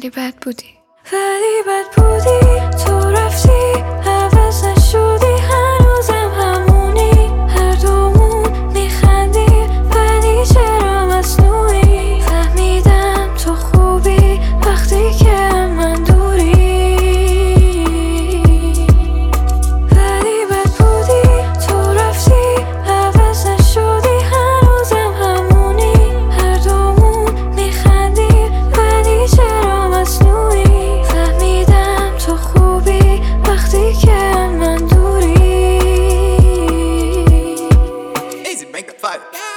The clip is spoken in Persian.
ولی بد بودی تو رفتی عوض نشدی هنوزم همونی هر دومون میخندیم ولی چرا مصنوعی فهمیدم تو خوبی وقتی که من دوری ولی بد بودی تو رفتی عوض نشدی هنوزم همونی هر دومون میخندیم ولی چرا مصنوعی فهمیدم تو خوبی وقتی که من دوری Easy, make a fight.